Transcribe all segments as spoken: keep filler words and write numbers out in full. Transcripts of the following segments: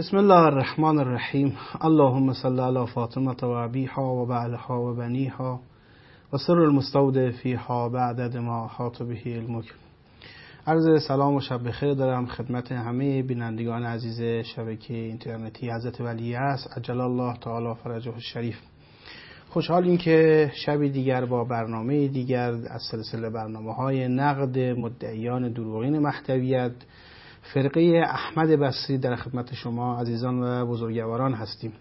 بسم الله الرحمن الرحیم. اللهم صل علی فاطمه و ابیها و بعلها و بنیها و سر المستودع فیها بعدد ما احاط به علمک. عرض سلام و شب بخیر دارم خدمت همه بینندگان عزیز شبکه اینترنتی حضرت ولی است عجل الله تعالی فرجه الشریف. خوشحالیم که شبی دیگر با برنامه دیگر از سلسله برنامه‌های نقد مدعیان دروغین مهدویت فرقه احمد بصری در خدمت شما عزیزان و بزرگواران هستیم.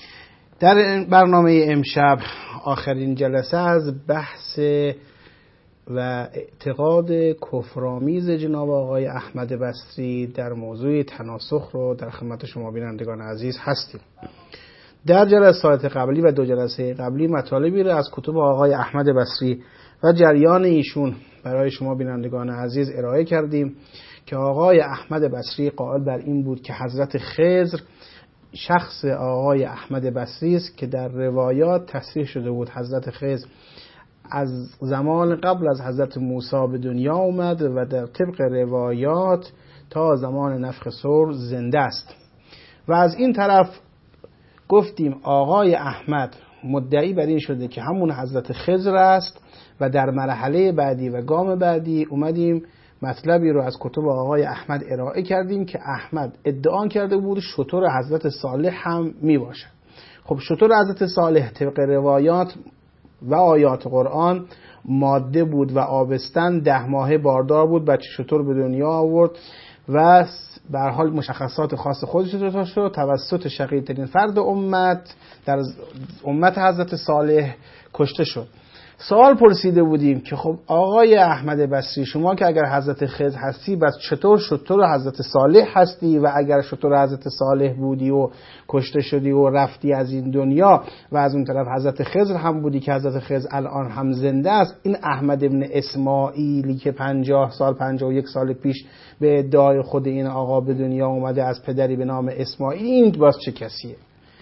در برنامه امشب آخرین جلسه از بحث و اعتقاد کفرآمیز جناب آقای احمد بصری در موضوع تناسخ رو در خدمت شما بینندگان عزیز هستیم. در جلسات قبلی و دو جلسه قبلی مطالبی را از کتب آقای احمد بصری و جریان ایشون برای شما بینندگان عزیز ارائه کردیم که آقای احمد بصری قائل بر این بود که حضرت خضر شخص آقای احمد بصری است که در روایات تصریح شده بود حضرت خضر از زمان قبل از حضرت موسی به دنیا اومد و در طبق روایات تا زمان نفخ صور زنده است. و از این طرف گفتیم آقای احمد مدعی بر این شده که همون حضرت خضر است و در مرحله بعدی و گام بعدی اومدیم مطلبی رو از کتب آقای احمد ارائه کردیم که احمد ادعا کرده بود شتر حضرت صالح هم می باشد. خب شتر حضرت صالح طبق روایات و آیات قرآن ماده بود و آبستن ده ماهه باردار بود، بچه شتر به دنیا آورد و به هر حال مشخصات خاص خودش رو شد توسط شقی‌ترین فرد امت در امت حضرت صالح کشته شد. سوال پرسیده بودیم که خب آقای احمد بصری شما که اگر حضرت خضر هستی بس چطور شتر حضرت صالح هستی و اگر شتر حضرت صالح بودی و کشته شدی و رفتی از این دنیا و از اون طرف حضرت خضر هم بودی که حضرت خضر الان هم زنده است، این احمد ابن اسماعیلی که پنجاه سال پنجاه و یک سال پیش به ادعای خود این آقا به دنیا اومده از پدری به نام اسماعیل، این باز چه کسیه؟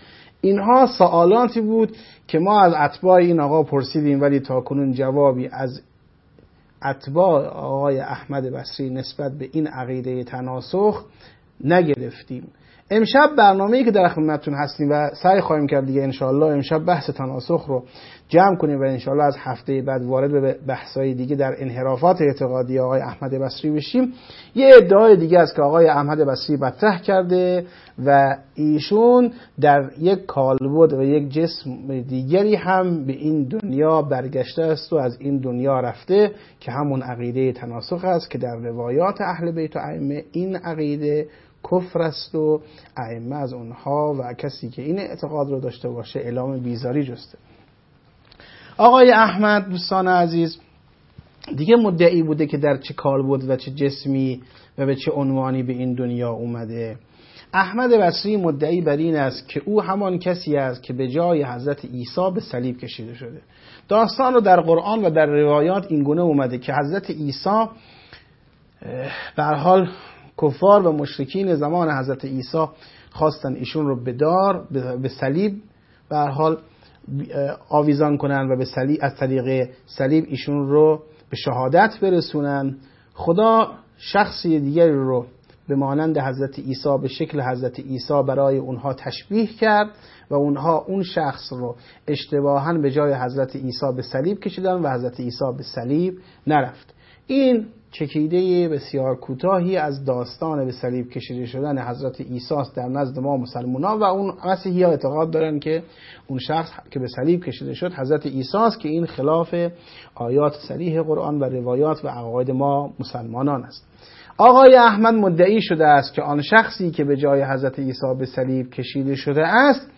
اینها سوالاتی بود که ما از اتباع این آقا پرسیدیم ولی تاکنون جوابی از اتباع آقای احمد بصری نسبت به این عقیده تناسخ نگرفتیم. امشب برنامه‌ای که در خدمتتون هستیم و سعی خواهیم کرد دیگه انشالله امشب بحث تناسخ رو جمع کنیم و انشالله از هفته بعد وارد به بحث‌های دیگه در انحرافات اعتقادی آقای احمد بصری بشیم. یه ادعای دیگه است که آقای احمد بصری مطرح کرده و ایشون در یک کالبد و یک جسم دیگری هم به این دنیا برگشته است و از این دنیا رفته که همون عقیده تناسخ است که در روایات اهل بیت و ائمه این عقیده کفر است و ائمه از اونها و کسی که این اعتقاد رو داشته باشه اعلام بیزاری جسته. آقای احمد دوستان عزیز دیگه مدعی بوده که در چه کالبد و چه جسمی و به چه عنوانی به این دنیا اومده. احمد بصری مدعی بر این است که او همان کسی است که به جای حضرت عیسی به صلیب کشیده شده. داستان رو در قرآن و در روایات این گونه اومده که حضرت عیسی به هر حال کفار و مشرکین زمان حضرت عیسی خواستن ایشون رو به دار به صلیب به هر حال آویزان کنن و به صلیب از طریق صلیب ایشون رو به شهادت برسونن. خدا شخصی دیگری رو به مانند حضرت عیسی به شکل حضرت عیسی برای اونها تشبیه کرد و اونها اون شخص رو اشتباهاً به جای حضرت عیسی به صلیب کشیدن و حضرت عیسی به صلیب نرفت. این چکیده بسیار کوتاهی از داستان به صلیب کشیده شدن حضرت عیسی است در نزد ما مسلمانان و اون مسیحی ها اعتقاد دارن که اون شخص که به صلیب کشیده شد حضرت عیسی است که این خلاف آیات صریح قرآن و روایات و عقاید ما مسلمانان است. آقای احمد مدعی شده است که آن شخصی که به جای حضرت عیسی به صلیب کشیده شده است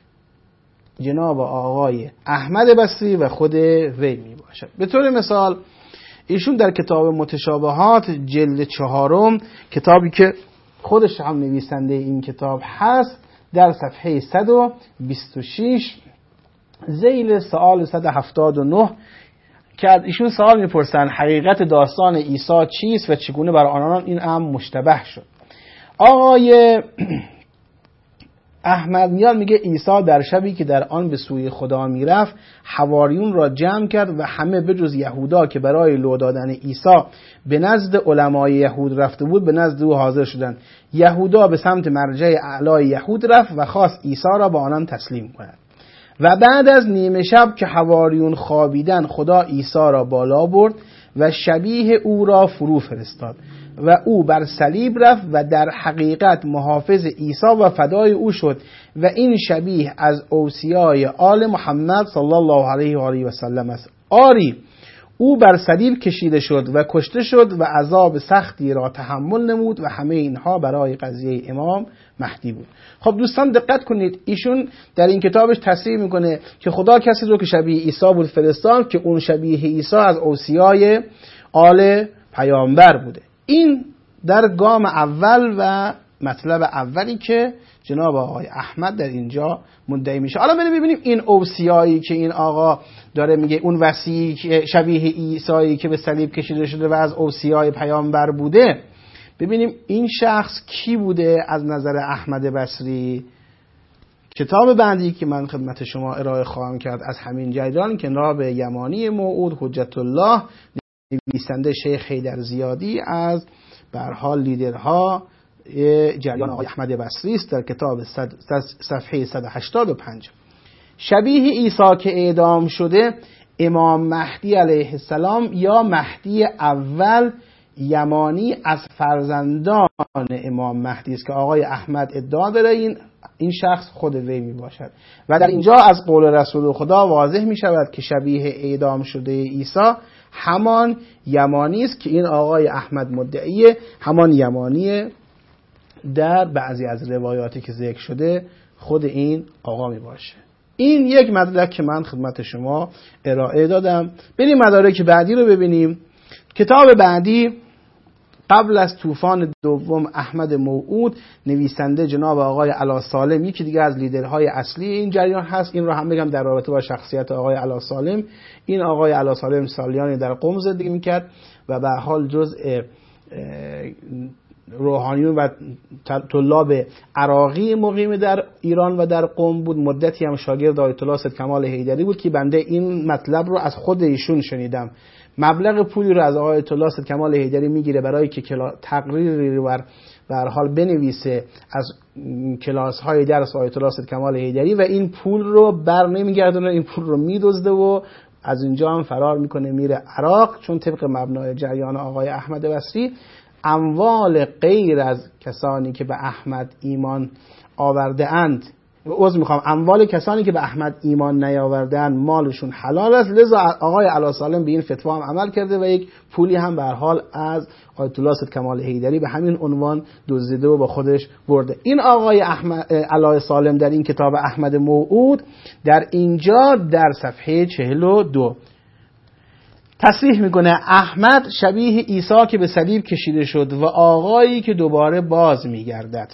جناب آقای احمد بصری و خود وی می باشد. به طور مثال ایشون در کتاب متشابهات جلد چهارم، کتابی که خودش هم نویسنده این کتاب هست، در صفحه صد و بیست و شش ذیل سوال صد و هفتاد و نه که از ایشون سوال میپرسن حقیقت داستان عیسی چیست و چگونه بر آنان این امر مشتبه شد. آقای احمد میاد میگه عیسی در شبی که در آن به سوی خدا میرفت حواریون را جمع کرد و همه بجز یهودا که برای لو دادن عیسی به نزد علمای یهود رفته بود به نزد او حاضر شدند. یهودا به سمت مرجع اعلای یهود رفت و خواست عیسی را به آنان تسلیم کند. و بعد از نیمه شب که حواریون خوابیدن خدا عیسی را بالا برد و شبیه او را فرو فرستاد و او بر صلیب رفت و در حقیقت محافظ عیسی و فدای او شد و این شبیه از اوصیای آل محمد صلی الله علیه و آله و سلم است. آری او بر صلیب کشیده شد و کشته شد و عذاب سختی را تحمل نمود و همه اینها برای قضیه امام مهدی بود. خب دوستان دقت کنید، ایشون در این کتابش تصریح میکنه که خدا کسی رو که شبیه عیسی بود فرستاد که اون شبیه عیسی از اوصیای آل پیامبر بوده. این در گام اول و مطلب اولی که جناب آقای احمد در اینجا مدعی میشه. حالا بریم ببینیم این اوصیایی که این آقا داره میگه، اون وصی شبیه عیسی که به صلیب کشیده شده و از اوصیای پیامبر بوده، ببینیم این شخص کی بوده از نظر احمد بصری. کتاب بعدی که من خدمت شما ارائه خواهم کرد از همین جریان کتاب یمانی موعود حجت الله، نویسنده شیخ حیدر زیادی از به هر حال لیدرها جریان آقای احمد بصری است، در کتاب صفحه صد و هشتاد و پنج. شبیه عیسی که اعدام شده امام مهدی علیه السلام یا مهدی اول یمانی از فرزندان امام مهدی است که آقای احمد ادعا داره این این شخص خود وی می باشد. و در اینجا از قول رسول خدا واضح می شود که شبیه اعدام شده عیسی همان یمانی است که این آقای احمد مدعیه، همان یمانی در بعضی از روایاتی که ذکر شده خود این آقا می باشه. این یک مدرک که من خدمت شما ارائه دادم. بریم مدارک بعدی رو ببینیم. کتاب بعدی قبل از طوفان دوم احمد موعود، نویسنده جناب آقای علا سالم، یکی دیگه از لیدرهای اصلی این جریان هست. این رو هم بگم در رابطه با شخصیت آقای علا سالم، این آقای علا سالم سالیانی در قم زندگی میکرد و به حال جزء روحانیون و طلاب عراقی مقیم در ایران و در قم بود. مدتی هم شاگرد آیت الله سید کمال حیدری بود که بنده این مطلب رو از خود ایشون شنیدم. مبلغ پولی رو از آیت الله سید کمال حیدری میگیره برای که تقریری رو به هر حال بنویسه از کلاس های درس آیت الله سید کمال حیدری و این پول رو بر نمیگردونه، این پول رو میدزده و از اینجا هم فرار میکنه میره عراق، چون طبق مبنای جریان آقای احمد بصری اموال غیر از کسانی که به احمد ایمان آورده اند، عذر میخوام اموال کسانی که به احمد ایمان نیاورده اند مالشون حلال است. لذا آقای علا سالم به این فتوا هم عمل کرده و یک پولی هم به هر حال از آیت الله سید کمال حیدری به همین عنوان دزدیده و با خودش برده. این آقای احمد علا سالم در این کتاب احمد موعود در اینجا در صفحه چهل و دو تصریح میکنه احمد شبیه عیسی که به صلیب کشیده شد و آقایی که دوباره باز میگردد.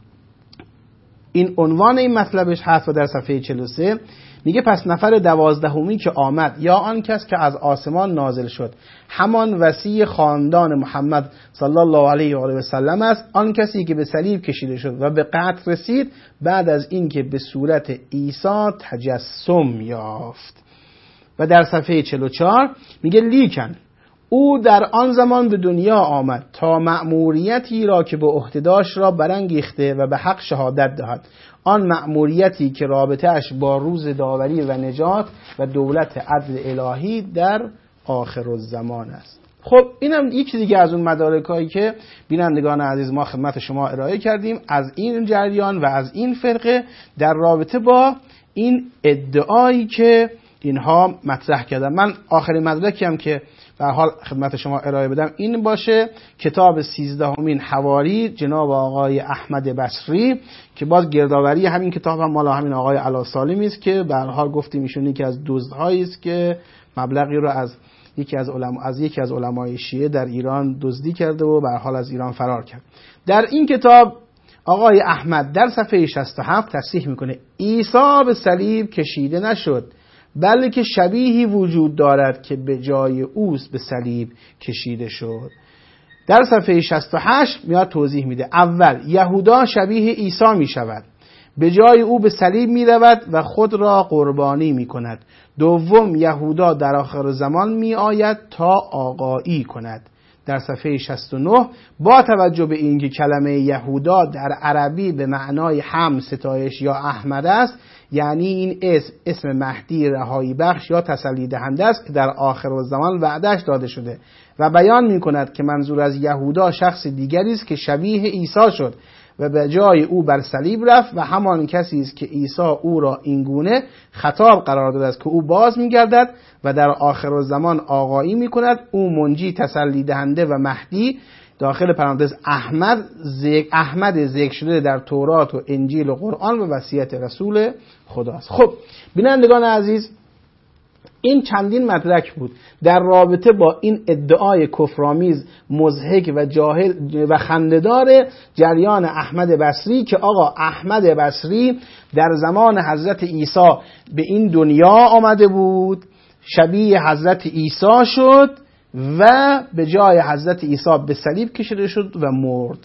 این عنوان این مطلبش هست و در صفحه چهل و سه میگه پس نفر دوازدهمی که آمد یا آن کس که از آسمان نازل شد همان وصی خاندان محمد صلی الله علیه و آله و سلم است، آن کسی که به صلیب کشیده شد و به قتل رسید بعد از اینکه به صورت عیسی تجسم یافت. و در صفحه چهل و چهار میگه لیکن او در آن زمان به دنیا آمد تا مأموریتی را که به عهده داشت را برانگیخته و به حق شهادت دهد، آن مأموریتی که رابطه‌اش با روز داوری و نجات و دولت عدل الهی در آخر الزمان است. خب اینم یکی دیگه از اون مدارکایی که بینندگان عزیز ما خدمت شما ارائه کردیم از این جریان و از این فرقه در رابطه با این ادعایی که اینها مطرح کردن. من آخرین مدرکی هم که به حال خدمت شما ارائه بدم این باشه، کتاب سیزدهمین حواری جناب آقای احمد بصری که باز گردآوری همین کتاب هم مال همین آقای علا سالمی است که به هر حال گفتیم ایشون یکی از دزدهایی است که مبلغی رو از یکی از علما از یکی از علمای شیعه در ایران دزدی کرده و به هر حال از ایران فرار کرد. در این کتاب آقای احمد در صفحه شصت و هفت تصریح میکنه عیسی به صلیب کشیده نشد بلکه شبیهی وجود دارد که به جای اوست به صلیب کشیده شد. در صفحه شصت و هشت میاد توضیح میده اول یهودا شبیه عیسی می شود، به جای او به صلیب می رود و خود را قربانی می کند. دوم، یهودا در آخر زمان می آید تا آقایی کند. در صفحه شصت و نه با توجه به اینکه کلمه یهودا در عربی به معنای حمد، ستایش یا احمد است، یعنی این اسم اسم مهدی رهایی بخش یا تسلی دهنده است که در آخر الزمان وعدهش داده شده و بیان می کند که منظور از یهودا شخص دیگری است که شبیه عیسی شد و به جای او بر صلیب رفت و همان کسی است که عیسی او را اینگونه خطاب قرار داده است که او باز می‌گردد و در آخر الزمان آقایی می‌کند. او منجی، تسلی دهنده و مهدی داخل پرانتز احمد ذکر احمد ذکر شده در تورات و انجیل و قرآن و وصیت رسول خداست. خب بینندگان عزیز، این چندین مدرک بود در رابطه با این ادعای کفرآمیز، مضحک و جاهل و خنده‌دار جریان احمد بصری که آقا احمد بصری در زمان حضرت عیسی به این دنیا آمده بود، شبیه حضرت عیسی شد و به جای حضرت عیسی به صلیب کشیده شد و مرد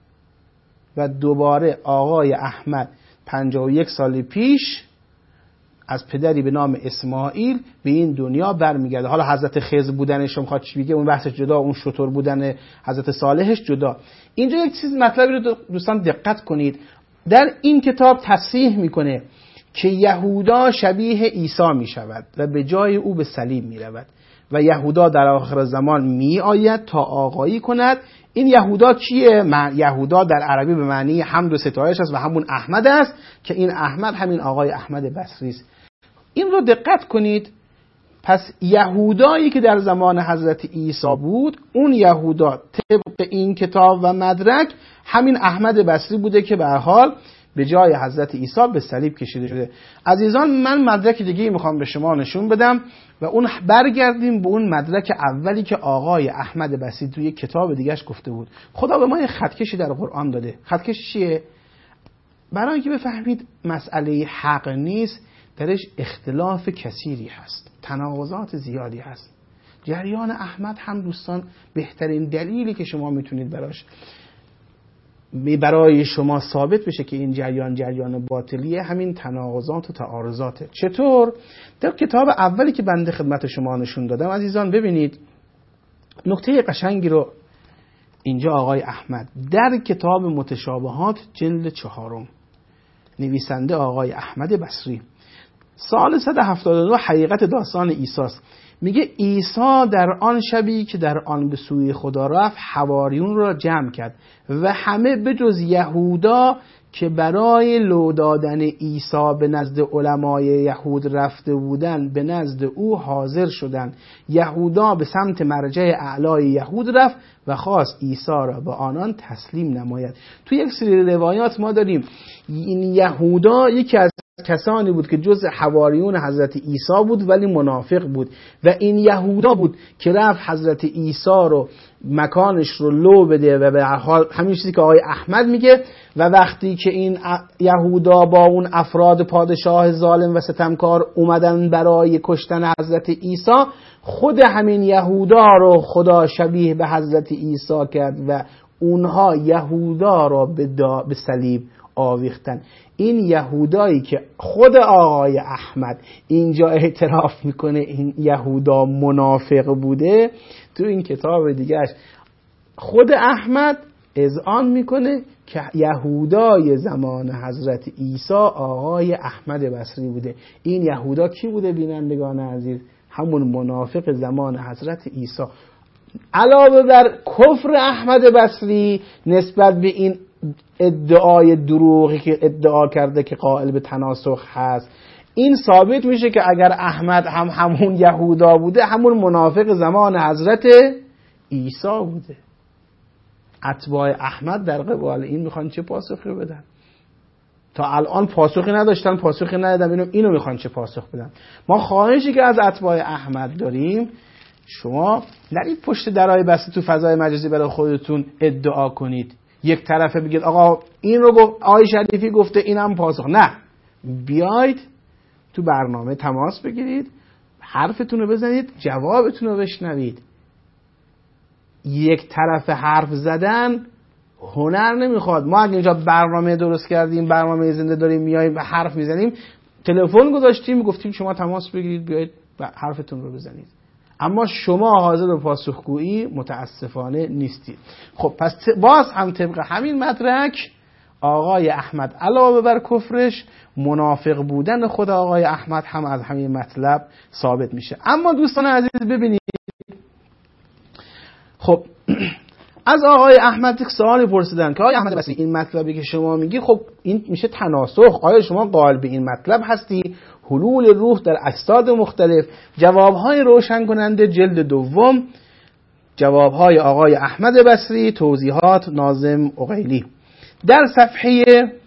و دوباره آقای احمد پنجاه و یک سال پیش از پدری به نام اسماعیل به این دنیا برمیگرده. حالا حضرت خضر بودنش رو میخواد چی بگه، اون بحث جدا، اون شتر بودن حضرت صالحش جدا. اینجا یک چیز مطلبی رو دوستان دقت کنید. در این کتاب تصریح میکنه که یهودا شبیه عیسی میشود و به جای او به صلیب میرود و یهودا در آخر زمان می آید تا آقایی کند. این یهودا کیه؟ یهودا در عربی به معنی حمد و ستایش است و همون احمد است که این احمد همین آقای احمد بصری است. این رو دقت کنید. پس یهودایی که در زمان حضرت عیسی بود، اون یهودا طبق این کتاب و مدرک همین احمد بصری بوده که به هر حال به جای حضرت عیسی به صلیب کشیده شده. عزیزان، من مدرک دیگه میخوام به شما نشون بدم و اون برگردیم به اون مدرک اولی که آقای احمد بصری توی کتاب دیگهش گفته بود. خدا به ما یه خطکشی در قرآن داده. خطکش چیه؟ برای اینکه بفهمید مسئله حق نیست، درش اختلاف کثیری هست، تناقضات زیادی هست. جریان احمد هم دوستان بهترین دلیلی که شما میتونید براش برای شما ثابت بشه که این جریان جریان باطلیه، همین تناقضات و تعارضاته. چطور؟ در کتاب اولی که بنده خدمت شما نشون دادم عزیزان، ببینید نکته قشنگی رو اینجا آقای احمد در کتاب متشابهات جلد چهارم، نویسنده آقای احمد بصری، سال صد و هفتاد و دو حقیقت داستان عیسی است. میگه عیسی در آن شبی که در آن به سوی خدا رفت حواریون را جمع کرد و همه به جز یهودا که برای لو دادن عیسی به نزد علمای یهود رفته بودند به نزد او حاضر شدند. یهودا به سمت مرجع اعلای یهود رفت و خواست عیسی را به آنان تسلیم نماید. تو یک سری روایات ما داریم این یهودا یکی از کسانی بود که جز حواریون حضرت عیسی بود ولی منافق بود و این یهودا بود که رفت حضرت عیسی رو مکانش رو لو بده و به حال همین چیزی که آقای احمد میگه. و وقتی که این یهودا با اون افراد پادشاه ظالم و ستمکار اومدن برای کشتن حضرت عیسی، خود همین یهودا رو خدا شبیه به حضرت عیسی کرد و اونها یهودا را به, به صلیب آویختن. این یهودایی که خود آقای احمد اینجا اعتراف میکنه این یهودا منافق بوده، تو این کتاب دیگهش خود احمد اذعان میکنه که یهودای زمان حضرت عیسی آقای احمد بصری بوده. این یهودا کی بوده بینندگان عزیز؟ همون منافق زمان حضرت عیسی. علاوه بر کفر احمد بصری نسبت به این ادعای دروغی که ادعا کرده که قائل به تناسخ هست، این ثابت میشه که اگر احمد هم همون یهودا بوده، همون منافق زمان حضرت عیسی بوده. اتباع احمد در قبال این میخوان چه پاسخی بدن؟ تا الان پاسخی نداشتن، پاسخی ندادن، اینو اینو میخوان چه پاسخ بدن؟ ما خواهشی که از اتباع احمد داریم، شما نرید پشت درای بسته تو فضای مجازی برای خودتون ادعا کنید، یک طرفه بگید آقا این رو گفت آقای شریفی گفته اینم پاسخ. نه، بیاید تو برنامه تماس بگیرید، حرفتون رو بزنید، جوابتون رو بشنوید. یک طرف حرف زدن هنر نمیخواد. ما اگه اینجا برنامه درست کردیم، برنامه زنده داریم میایم و حرف میزنیم، تلفن گذاشتیم گفتیم شما تماس بگیرید بیایید حرفتون رو بزنید، اما شما حاضر به پاسخگویی متاسفانه نیستید. خب پس باز هم طبق همین مدرک آقای احمد علاوه بر کفرش، منافق بودن خود آقای احمد هم از همین مطلب ثابت میشه. اما دوستان عزیز ببینید، خب از آقای احمد یک سوالی پرسیدن که آقای احمد بصری این مطلبی که شما میگی خب این میشه تناسخ، آیا شما قائل به این مطلب هستی؟ حلول روح در اجساد مختلف. جوابهای روشن کننده جلد دوم، جوابهای آقای احمد بصری، توضیحات ناظم عقیلی، در صفحه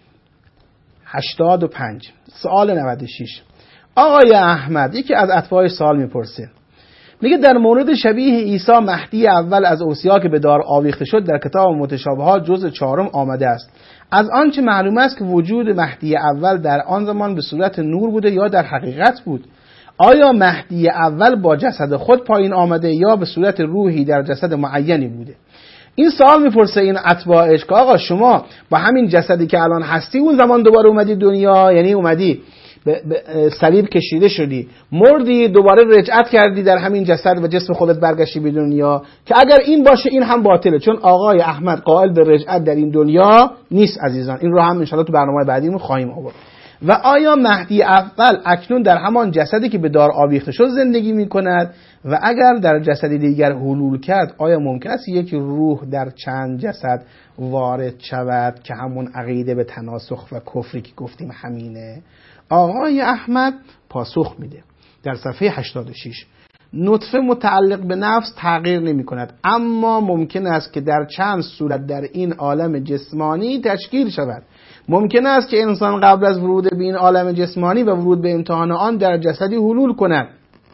هشتاد و پنج سوال نود و شش. آقای احمد یکی از اتباعش سوال میپرسه، میگه در مورد شبیه عیسی مهدی اول از اوصیا که به دار آویخته شد در کتاب متشابهات جزء چهارم آمده است. از آنچه معلوم است که وجود مهدی اول در آن زمان به صورت نور بوده یا در حقیقت بود. آیا مهدی اول با جسد خود پایین آمده یا به صورت روحی در جسد معینی بوده؟ این سوال میپرسه این اتباعش که آقا شما با همین جسدی که الان هستی اون زمان دوباره اومدی دنیا، یعنی اومدی به صلیب کشیده شدی، مردی، دوباره رجعت کردی در همین جسد و جسم خودت برگشتی به دنیا، که اگر این باشه این هم باطله، چون آقای احمد قائل به رجعت در این دنیا نیست عزیزان. این رو هم انشاءالله تو برنامه بعدیمون خواهیم آورد. و آیا مهدی اول اکنون در همان جسدی که به دار آویخته شد زندگی میکند و اگر در جسدی دیگر حلول کرد آیا ممکن است یک روح در چند جسد وارد شود که همون عقیده به تناسخ و کفری که گفتیم همینه؟ آقای احمد پاسخ میده در صفحه هشتاد و شش، نطفه متعلق به نفس تغییر نمی کند، اما ممکن است که در چند صورت در این عالم جسمانی تشکیل شود. ممکن است که انسان قبل از ورود به این عالم جسمانی و ورود به امتحان آن در جسدی حلول کند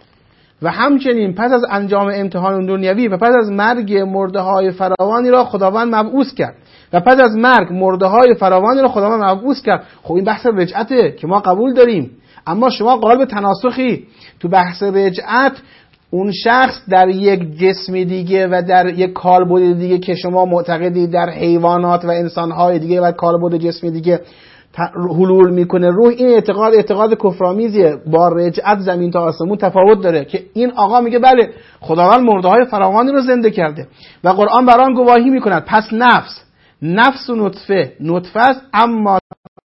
و همچنین پس از انجام امتحان دنیوی و پس از مرگ مرده های فراوانی را خداوند مبعوث کرد و پس از مرگ مرده های فراوانی را خداوند مبعوث کرد. خب این بحث رجعته که ما قبول داریم، اما شما قائل به تناسخی. تو بحث رجعت اون شخص در یک جسم دیگه و در یک کالبد دیگه که شما معتقدی در حیوانات و انسانهای دیگه و کالبد جسم دیگه حلول میکنه روح، این اعتقاد اعتقاد کفرآمیزیه. با رجعت زمین تا آسمون تفاوت داره که این آقا میگه بله خداوند مرده های فراوانی رو زنده کرده و قرآن بر آن گواهی میکند. پس نفس نفس و نطفه نطفه است، اما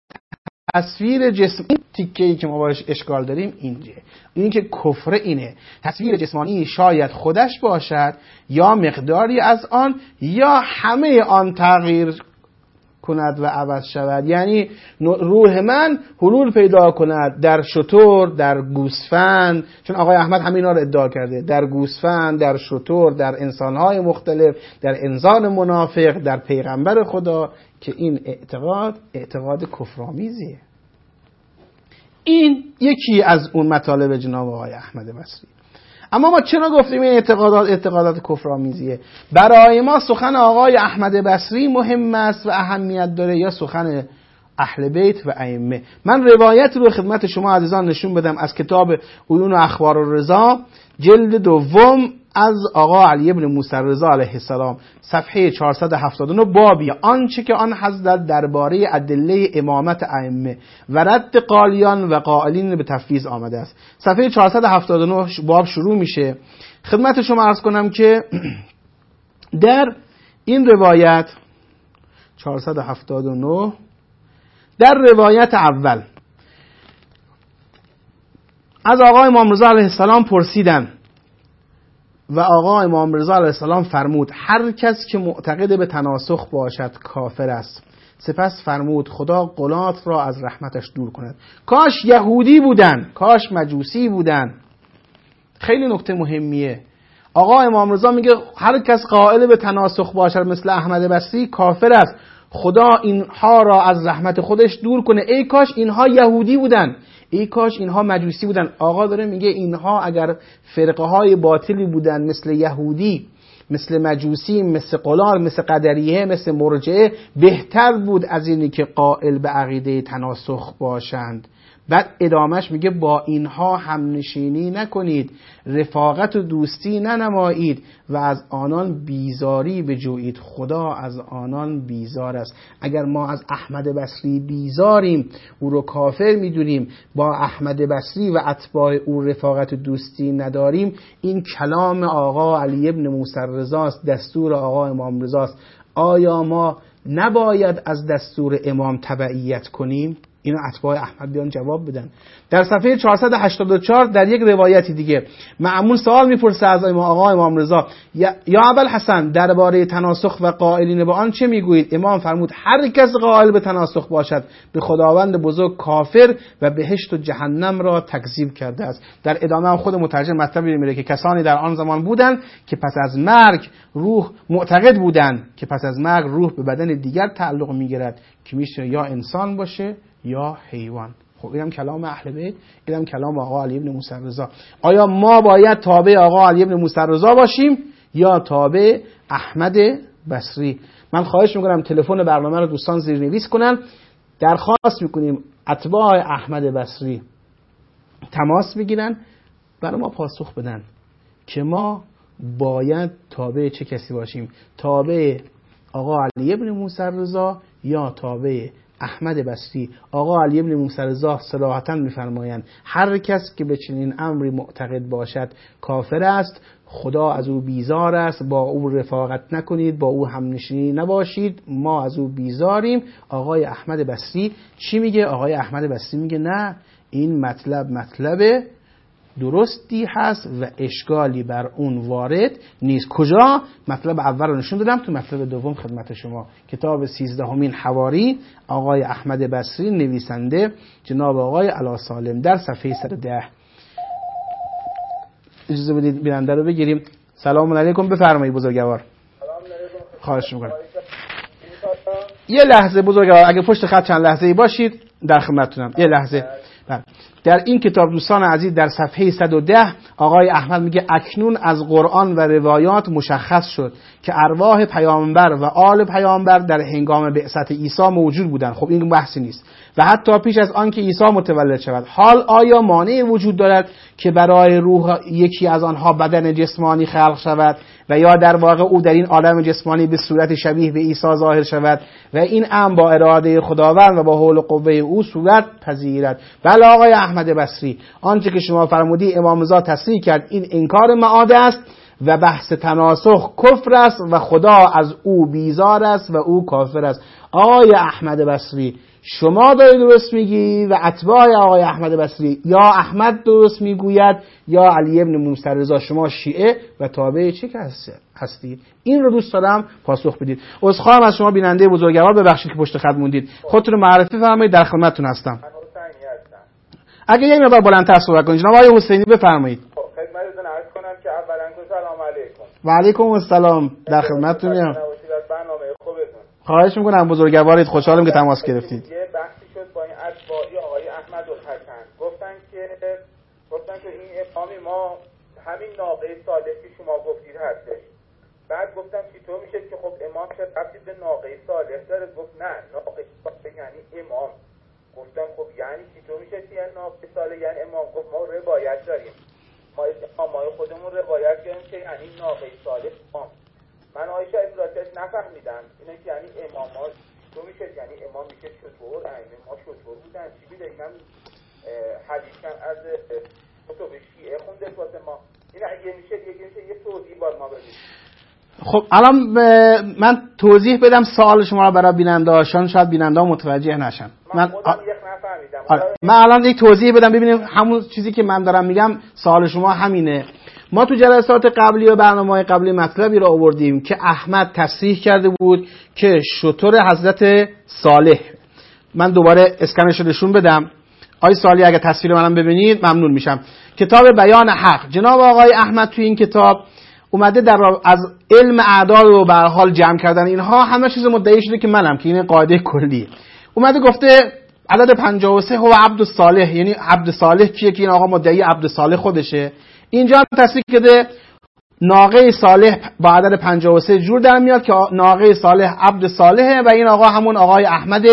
تصویر جسم، این تیکه‌ای که ما باش اشکال داریم اینجا، این که کفر اینه. تصویر جسمانی شاید خودش باشد یا مقداری از آن یا همه آن تغییر کند و عوض شود، یعنی روح من حلول پیدا کند در شتر، در گوسفند، چون آقای احمد همینا رو ادعا کرده، در گوسفند، در شتر، در انسانهای مختلف، در انسان منافق، در پیغمبر خدا، که این اعتقاد اعتقاد کفرآمیزیه. این یکی از اون مطالب جناب آقای احمد بصری. اما ما چرا گفتیم این اعتقادات اعتقادات کفرآمیزیه؟ برای ما سخن آقای احمد بصری مهم است و اهمیت داره یا سخن اهل بیت و ائمه؟ من روایت رو خدمت شما عزیزان نشون بدم از کتاب عیون و اخبار الرضا جلد دوم از آقا علی ابن موسی رضا علیه السلام، صفحه چهارصد و هفتاد و نه، بابی آنچه که آن حضرت درباره ادله امامت ائمه و رد قالیان و قائلین به تفویض آمده است. صفحه چهارصد و هفتاد و نه باب شروع میشه. خدمت شما عرض کنم که در این روایت چهارصد و هفتاد و نه در روایت اول از آقا امام رضا علیه السلام پرسیدن و آقا امام رضا علیه السلام فرمود هر کس که معتقد به تناسخ باشد کافر است. سپس فرمود خدا غلات را از رحمتش دور کند. کاش یهودی بودن، کاش مجوسی بودن. خیلی نکته مهمیه. آقا امام رضا میگه هر کس قائل به تناسخ باشد مثل احمد بصری کافر است، خدا اینها را از رحمت خودش دور کنه. ای کاش اینها یهودی بودن، ای کاش اینها مجوسی بودن. آقا داره میگه اینها اگر فرقه های باطلی بودن مثل یهودی، مثل مجوسی، مثل قلال، مثل قدریه، مثل مرجعه، بهتر بود از اینی که قائل به عقیده تناسخ باشند. بعد ادامش میگه با اینها همنشینی نکنید، رفاقت و دوستی ننمایید و از آنان بیزاری بجویید، خدا از آنان بیزار است. اگر ما از احمد بصری بیزاریم، او رو کافر میدونیم، با احمد بصری و اتباع او رفاقت و دوستی نداریم، این کلام آقا علی ابن موسی رضا است، دستور آقا امام رضا است. آیا ما نباید از دستور امام تبعیت کنیم؟ اینو اتباع احمد بیان جواب بدن. در صفحه چهارصد و هشتاد و چهار در یک روایتی دیگه مأمون سوال میپرسه از آقا امام رضا، یا ابوالحسن درباره تناسخ و قائلین به آن چه میگویید؟ امام فرمود هر کس قائل به تناسخ باشد به خداوند بزرگ کافر و بهشت و جهنم را تکذیب کرده است. در ادامه هم خود مترجم مطلبی میگه که کسانی در آن زمان بودند که پس از مرگ روح معتقد بودند که پس از مرگ روح به بدن دیگر تعلق میگیرد که میشه یا انسان باشه یا حیوان. خب اینم کلام اهل بیت، اینم کلام آقا علی ابن موسی رضا. آیا ما باید تابع آقا علی ابن موسی رضا باشیم یا تابع احمد بصری؟ من خواهش میکنم تلفن برنامه رو دوستان زیرنویس کنن. درخواست میکنیم اتباع احمد بصری تماس بگیرن برای ما پاسخ بدن که ما باید تابع چه کسی باشیم، تابع آقا علی ابن موسی رضا یا تابع احمد بصری. آقا علی ابن موسی رضا صراحتاً می‌فرمایند هر کس که به چنین امری معتقد باشد کافر است، خدا از او بیزار است، با او رفاقت نکنید، با او همنشینی نباشید، ما از او بیزاریم. آقای احمد بصری چی میگه؟ آقای احمد بصری میگه نه، این مطلب مطلب درستی هست و اشکالی بر اون وارد نیست. کجا؟ مطلب اول رو نشون دادم، تو مطلب دوم خدمت شما کتاب سیزدهمین حواری آقای احمد بصری نویسنده جناب آقای علا سالم در صفحه صد و ده. اجازه بدید بیننده رو بگیریم. سلام علیکم، بفرمایید بزرگوار. خواهش میکنم یه لحظه بزرگوار اگه پشت خط چند لحظه ای باشید در خدمتتونم. یه لحظه. در این کتاب دوستان عزیز در صفحه صد و ده آقای احمد میگه اکنون از قرآن و روایات مشخص شد که ارواح پیامبر و آل پیامبر در هنگام بعثت عیسی موجود بودند. خب این بحثی نیست و حتی پیش از آن که عیسی متولد شود. حال آیا مانعی وجود دارد که برای روح یکی از آنها بدن جسمانی خلق شود و یا در واقع او در این عالم جسمانی به صورت شبیه به عیسی ظاهر شود و این امر با اراده خداوند و با حول و قوه او صورت پذیرد؟ بله آقای احمد بصری، آنچه که شما فرمودی امام رضا تصریح کرد، این انکار معاد است و بحث تناسخ کفر است و خدا از او بیزار است و او کافر است. آقای احمد بصری شما داری درست میگی و اتباع آقای احمد بصری یا احمد درست میگوید یا علی ابن موسی رضا. شما شیعه و تابع چه کسی هستید؟ این رو دوست دارم پاسخ بدید. عذرخواهم از شما بیننده بزرگوار، ببخشید که پشت خط موندید. خودتون معرفی فرمایید، در خدمتتون هستم. اگه یه مقدار بلندتر صحبت کنید جناب آقای حسینی بفرمایید. خدمتتون عرض کنم که اولا سلام علیکم. و علیکم السلام، در خدمتتونم. خواهش میکنم بزرگوارید، خوشحالم که تماس گرفتید. یه بحثی شد با این اتباعی آقای احمد الحسن، گفتن که گفتن که این امامی ما همین ناقه صالح که شما گفتید هستش. بعد گفتم چطور میشه که خب امام چه ربطی به ناقه صالح داره؟ گفت نه، ناقه صالح یعنی امام. گفتم خب یعنی چطور میشه که یعنی ناقه صالح یعنی امام؟ گفت ما روایت داریم، ما امامای خودمون روایت داریم که یعنی ناقه صالح امام. من آیشه از راستش نفهمیدم اینه که یعنی امام ها تو میشه یعنی امام میشه چطور اینه ما چطور بودن چی بیده؟ اینم حدیث کن از کتب شیعه خونده واسه ما. این اگه میشه یکی میشه یه توضیح بار ما بدید. خب الان من توضیح بدم سوال شما رو برای بیننده هاشان، شاید بیننده ها متوجه نشن. من خودم یک نفهمیدم. آره. من الان یک توضیح بدم ببینیم همون چیزی که من دارم میگم سوال شما همینه. ما تو جلسات قبلی و برنامه‌های قبلی مطلبی رو آوردیم که احمد تصریح کرده بود که شتر حضرت صالح. من دوباره اسکنش رو نشون بدم. آقای صالح اگه تصویر منم ببینید ممنون میشم. کتاب بیان حق جناب آقای احمد تو این کتاب اومده در از علم اعداد و به هر حال جمع کردن اینها همه چیز مدعی شده که منم که این قاعده کلی. اومده گفته عدد پنجاه و سه هو عبد الصالح، یعنی عبد صالح کیه که این آقا مدعی عبد صالح خودشه. اینجا تصریح کرده ناقه صالح با عدد پنجاه و سه جور در میاد که ناقه صالح عبد صالحه و این آقا همون آقای احمده.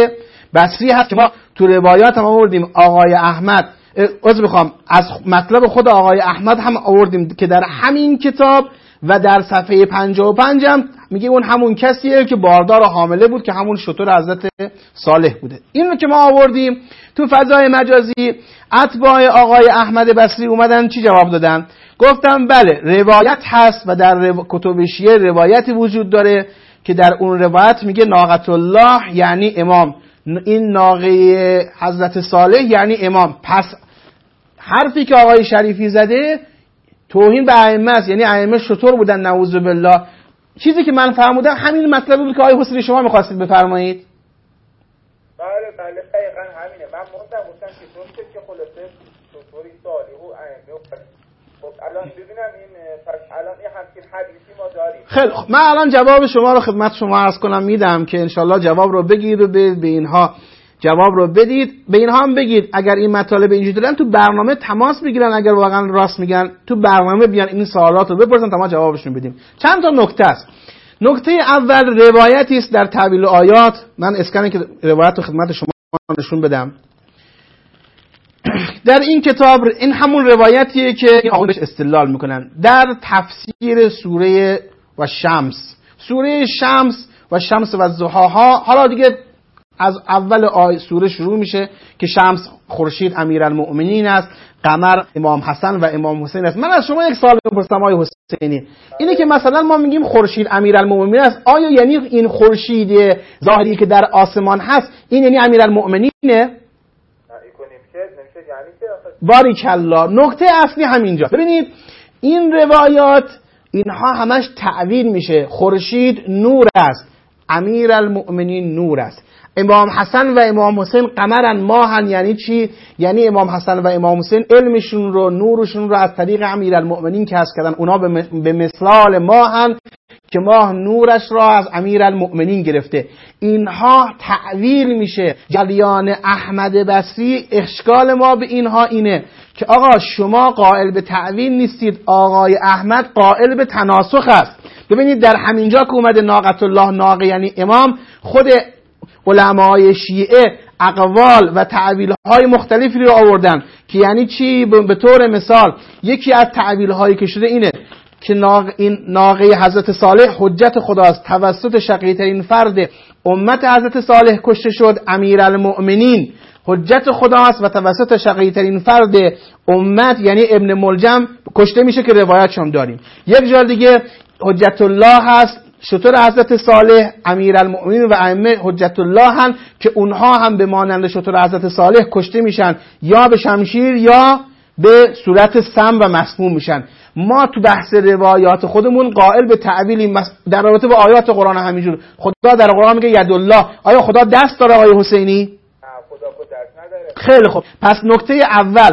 بصری هست که ما تو روایات هم آوردیم آقای احمد، عذر میخوام از مطلب خود آقای احمد هم آوردیم که در همین کتاب و در صفحه پنجاه و پنج هم میگه اون همون کسیه که باردار و حامله بود که همون شتر حضرت صالح بوده. این رو که ما آوردیم تو فضای مجازی، اتباع آقای احمد بصری اومدن چی جواب دادن؟ گفتم بله روایت هست و در رو... کتب شیعه روایتی وجود داره که در اون روایت میگه ناقة الله یعنی امام، این ناقه حضرت صالح یعنی امام. پس حرفی که آقای شریفی زده توهین به ائمه است، یعنی ائمه شطور بودن نعوذ بالله. چیزی که من فرمودم همین مطلبی بود که آقای حسینی شما می‌خواستید بفرمایید. بله بله دقیقاً همینه. من موندم گفتم که چون که خلاصه شطوری صالح و ائمه. خب الان ببینم این پس الان این همین حدیثی ما داریم. خیلی خب من الان جواب شما رو خدمت شما عرض کنم میدم که انشالله جواب رو بگید و به اینها جواب رو بدید. به اینها هم بگید اگر این مطالب اینجوری دارن تو برنامه تماس بگیرن، اگر واقعا راست میگن تو برنامه بیان این سوالات رو بپرسن تا ما جوابشون بدیم. چند تا نکته است. نکته اول روایتی است در تعبیل آیات، من اسکن که روایت رو خدمت شما نشون بدم. در این کتاب این همون روایتیه که این آقایون بهش استدلال میکنن در تفسیر سوره و شمس. سوره شمس و شمس و ضحاها، حالا دیگه از اول آیه سوره شروع میشه که شمس خورشید امیرالمؤمنین است، قمر امام حسن و امام حسین است. من از شما یک سوال میپرسم آقای حسینی، اینه که مثلا ما میگیم خورشید امیرالمؤمنین است، آیا یعنی این خورشید ظاهری که در آسمان هست این یعنی امیرالمؤمنینه؟ باریکالله. نکته اصلی همینجا. ببینید این روایات اینها همش تعویل میشه. خورشید نور است، امیرالمؤمنین نور است. امام حسن و امام حسین قمرن ماهن، یعنی چی؟ یعنی امام حسن و امام حسین علمشون رو نورشون رو از طریق امیرالمؤمنین کسب کردن. اونا به مثال ماهن که ماه نورش را از امیرالمؤمنین گرفته. اینها تعویل میشه. جریان احمد بصری اشکال ما به اینها اینه که آقا شما قائل به تعویل نیستید، آقای احمد قائل به تناسخ است. ببینید در همینجا که اومده ناقة الله ناقه یعنی امام، خود علمای شیعه اقوال و تعبیرهای مختلفی رو آوردن که یعنی چی؟ به طور مثال یکی از تعبیرهایی که شده اینه که ناقه این ناقه حضرت صالح حجت خداست، توسط شقی‌ترین فرد امت حضرت صالح کشته شد. امیرالمؤمنین حجت خداست و توسط شقی‌ترین فرد امت یعنی ابن ملجم کشته میشه که روایتش هم داریم. یک جا دیگه حجت الله هست، شطور حضرت صالح امیرالمؤمنین و ائمه حجت الله هن که اونها هم به مانند شطور حضرت صالح کشته میشن، یا به شمشیر یا به صورت سم و مسموم میشن. ما تو بحث روایات خودمون قائل به تعبیل در رابطه با آیات قرآن همینجور. خدا در قرآن میگه ید الله، آیا خدا دست داره آقای حسینی؟ خدا خود دست نداره. خیلی خوب. پس نکته اول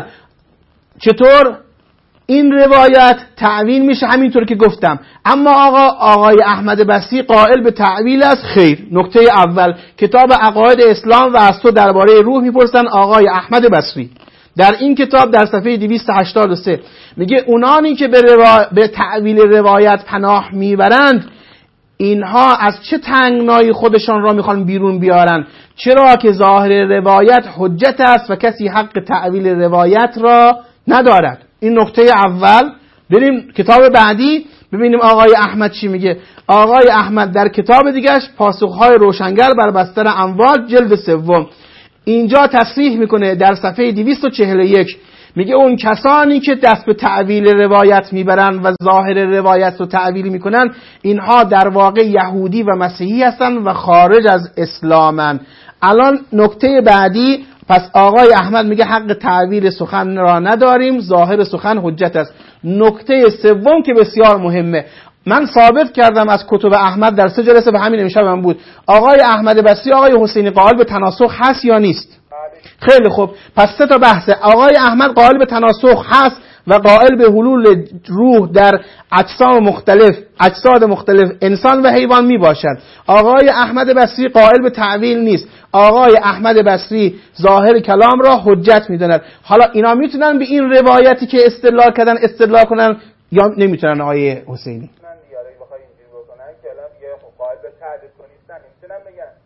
چطور این روایت تعویل میشه همینطور که گفتم. اما آقا آقای احمد بصری قائل به تعویل است؟ خیر. نکته اول کتاب عقاید اسلام و از تو درباره روح میپرسن آقای احمد بصری. در این کتاب در صفحه دویست و هشتاد و سه میگه اونانی که به, روا... به تعویل روایت پناه میبرند اینها از چه تنگنایی خودشان را میخوان بیرون بیارن؟ چرا که ظاهر روایت حجت است و کسی حق تعویل روایت را ندارد. این نکته اول. بریم کتاب بعدی ببینیم آقای احمد چی میگه. آقای احمد در کتاب دیگهش پاسخهای روشنگر بر بستر امواج جلد سوم اینجا تصریح میکنه در صفحه دویست و چهل و یک میگه اون کسانی که دست به تعویل روایت میبرن و ظاهر روایت رو تعویل میکنن اینها در واقع یهودی و مسیحی هستن و خارج از اسلامن. الان نکته بعدی، پس آقای احمد میگه حق تعویل سخن را نداریم، ظاهر سخن حجت است. نکته سوم که بسیار مهمه، من ثابت کردم از کتب احمد در سه جلسه به همین امشب هم بود. آقای احمد بصری آقای حسینی قائل به تناسخ هست یا نیست؟ خیلی خوب. پس سه تا بحثه. آقای احمد قائل به تناسخ هست و قائل به حلول روح در اجسام مختلف، اجساد مختلف انسان و حیوان می باشد. آقای احمد بصری قائل به تعویل نیست. آقای احمد بصری ظاهر کلام را حجت می داند. حالا اینا میتونن به این روایتی که استدلال کردن استدلال کنن یا نمیتونن آقای حسینی؟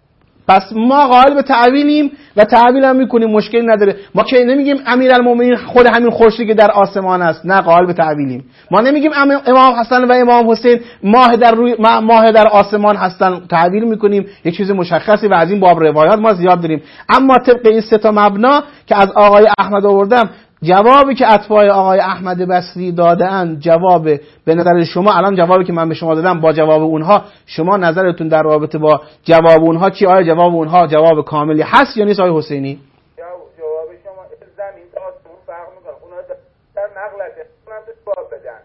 پس ما قائل به تعویلیم و تعویل هم میکنیم، مشکلی نداره. ما که نمیگیم امیرالمومنین خود همین خورشیدی که در آسمان است، نه، قائل به تعویلیم. ما نمیگیم امام حسن و امام حسین ماه در روی ماه در آسمان هستن، تعویل میکنیم یک چیز مشخصی و از این باب روایات ما زیاد داریم. اما طبق این سه تا مبنا که از آقای احمد آوردم، جوابی که اتباع آقای احمد بصری دادن، جواب به نظر شما الان جوابی که من به شما دادم با جواب اونها، شما نظرتون در رابطه با جواب اونها چی؟ آیا جواب اونها جواب کاملی هست یا نیست آقای حسینی؟ جواب شما زمین تا آسمون فرق میکنه. اونها در نقلته، اونها جواب بدن.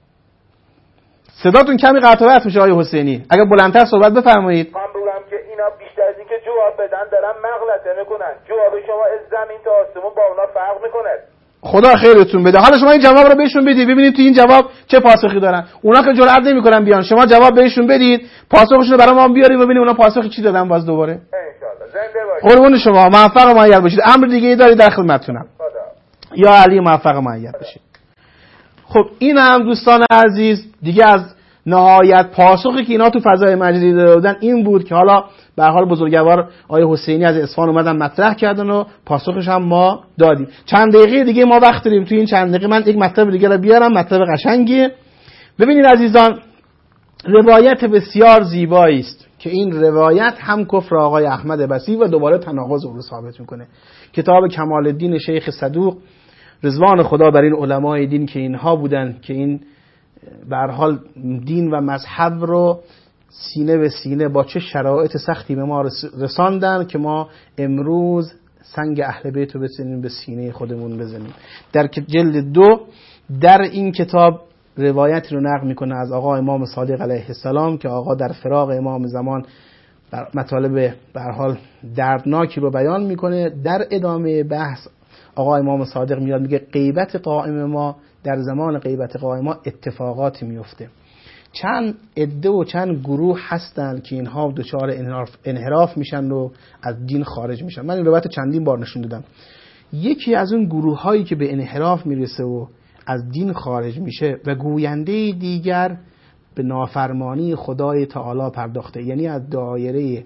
صداتون کمی قطع و وصل میشه آقای حسینی، اگر بلندتر صحبت بفرمایید. من بگم که اینا بیشتر از اینکه جواب بدن دارن مغلطه میکنن. جواب شما از زمین تا آسمون با اونا فرق میکنه. خدا خیرتون بده. حالا شما این جواب رو بهشون بدید ببینید تو این جواب چه پاسخی دارن. اونا که جرئت نمیکنن بیان، شما جواب بهشون بدید، پاسخشون رو برای ما بیارید ببینید اونا پاسخی چی دادن. باز دوباره ان شاء الله زنده باشید. قربون شما، موفق و مؤید باشید. امر دیگه ای دارید در خدمتتونم. خدا یا علی موفق و مؤید باشید. خب این هم دوستان عزیز دیگه از نهایت پاسخی که اینا تو فضای مجازی دادن این بود که حالا به هر حال بزرگوار آقای حسینی از اصفهان اومدن مطرح کردن و پاسخش هم ما دادیم. چند دقیقه دیگه ما وقت داریم، تو این چند دقیقه من یک مطلب دیگه رو بیارم، مطلب قشنگیه. ببینید عزیزان، روایت بسیار زیبایی است که این روایت هم کفر آقای احمد بصری و دوباره تناقض رو ثابت میکنه. کتاب کمال الدین شیخ صدوق رضوان خدا بر این علمای دین که اینها بودن که این به هر حال دین و مذهب رو سینه به سینه با چه شرایط سختی به ما رساندن که ما امروز سنگ اهل بیت رو بزنیم به سینه خودمون بزنیم. در جلد دو در این کتاب روایت رو نقل میکنه از آقا امام صادق علیه السلام که آقا در فراق امام زمان مطالب به هر حال دردناکی رو بیان میکنه. در ادامه بحث آقا امام صادق میاد میگه غیبت قائم ما، در زمان غیبت قائم ما اتفاقاتی میفته. چند عده و چند گروه هستن که اینها دچار انحراف, انحراف میشن و از دین خارج میشن. من این روایت چندین بار نشون دادم. یکی از اون گروه هایی که به انحراف میرسه و از دین خارج میشه و گوینده دیگر به نافرمانی خدای تعالی پرداخته، یعنی از دایره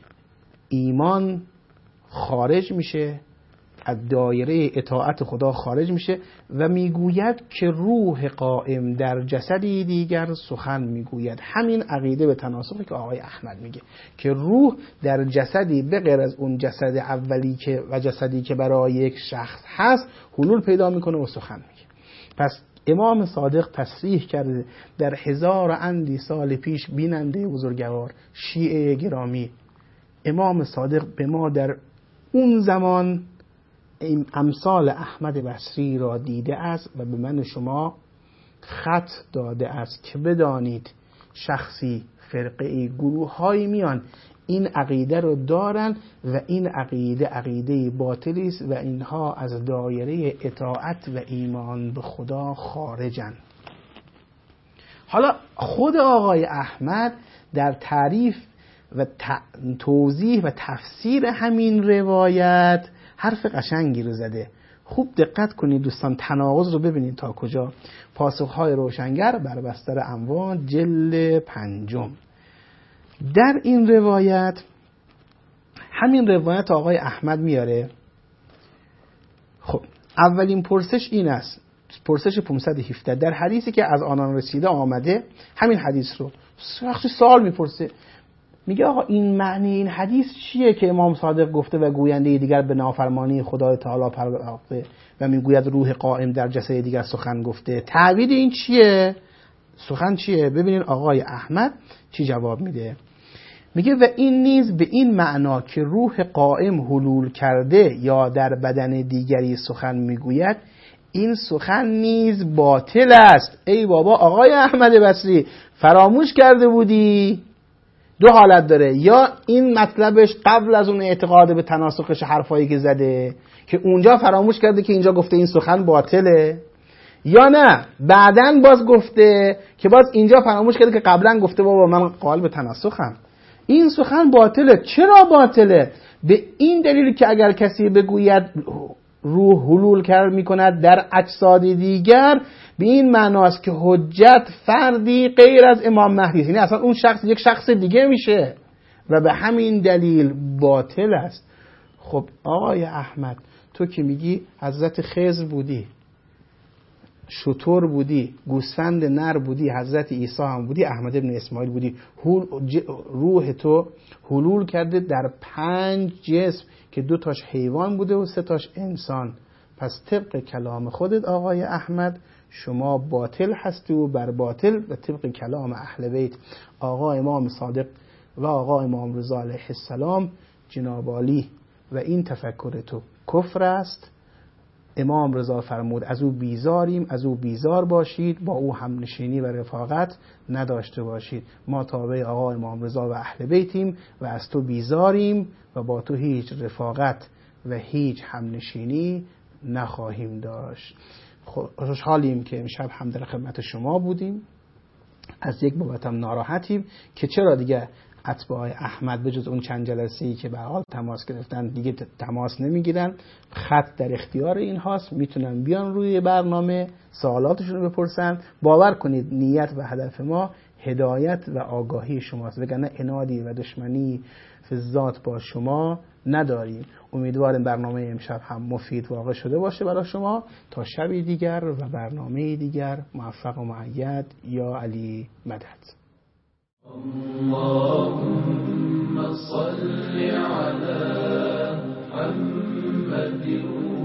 ایمان خارج میشه، از دایره اطاعت خدا خارج میشه و میگوید که روح قائم در جسدی دیگر سخن میگوید. همین عقیده به تناسخی که آقای احمد میگه که روح در جسدی به غیر از اون جسد اولی که و جسدی که برای یک شخص هست حلول پیدا میکنه و سخن میگه. پس امام صادق تصریح کرده در هزار اندی سال پیش، بیننده بزرگوار شیعه گرامی، امام صادق به ما در اون زمان این امثال احمد بصری را دیده است و به من شما خط داده است که بدانید شخصی، فرقه‌ای، گروه‌هایی میان این عقیده رو دارن و این عقیده عقیده باطلی است و اینها از دایره اطاعت و ایمان به خدا خارجن. حالا خود آقای احمد در تعریف و توضیح و تفسیر همین روایت حرف قشنگی رو زده. خوب دقت کنید دوستان، تناقض رو ببینید تا کجا. پاسخهای روشنگر بر بستر اموال جلد پنجم. در این روایت، همین روایت آقای احمد میاره. خب اولین پرسش این است، پرسش پانصد و هفده در حدیثی که از آنان رسیده آمده، همین حدیث رو وقتی سوال میپرسه میگه آقا این معنی این حدیث چیه که امام صادق گفته و گوینده دیگر به نافرمانی خدای تعالی پرداخته و میگوید روح قائم در جسد دیگر سخن گفته؟ تعبیر این چیه؟ سخن چیه؟ ببینید آقای احمد چی جواب میده. میگه و این نیز به این معنا که روح قائم حلول کرده یا در بدن دیگری سخن میگوید، این سخن نیز باطل است. ای بابا آقای احمد بصری فراموش کرده بودی؟ دو حالت داره، یا این مطلبش قبل از اون اعتقاد به تناسخش حرفایی که زده که اونجا فراموش کرده که اینجا گفته این سخن باطله، یا نه بعدن باز گفته که باز اینجا فراموش کرده که قبلا گفته بابا من قائل به تناسخم، این سخن باطله. چرا باطله؟ به این دلیل که اگر کسی بگوید روح حلول کرد میکند در اجساد دیگر، به این معناست که حجت فردی غیر از امام مهدی، یعنی اصلا اون شخص یک شخص دیگه میشه و به همین دلیل باطل است. خب آقای احمد تو که میگی حضرت خضر بودی، شتر بودی، گوسفند نر بودی، حضرت عیسی هم بودی، احمد ابن اسماعیل بودی، روح تو حلول کرده در پنج جسم که دو تاش حیوان بوده و سه تاش انسان. پس طبق کلام خودت آقای احمد شما باطل هستی و بر باطل و طبق کلام اهل بیت آقا امام صادق و آقا امام رضا علیه السلام جناب عالی و این تفکر تو کفر است. امام رضا فرمود از او بیزاریم، از او بیزار باشید، با او هم نشینی و رفاقت نداشته باشید. ما تابع آقا امام رضا و اهل بیتیم و از تو بیزاریم و با تو هیچ رفاقت و هیچ هم نشینی نخواهیم داشت. خوشحالیم که امشب هم در خدمت شما بودیم. از یک بابت هم ناراحتیم که چرا دیگه اتباع احمد به جز اون چند جلسه‌ای که به حال تماس گرفتن دیگه تماس نمیگیرن. خط در اختیار این هاست، میتونن بیان روی برنامه سوالاتشون رو بپرسن. باور کنید نیت و هدف ما هدایت و آگاهی شماست، وگرنه عنادی و دشمنی فی ذات با شما نداریم. امیدوارم برنامه امشب هم مفید واقع شده باشه برای شما. تا شبی دیگر و برنامه دیگر موفق و مؤید یا علی مدد. اللهم صل على محمد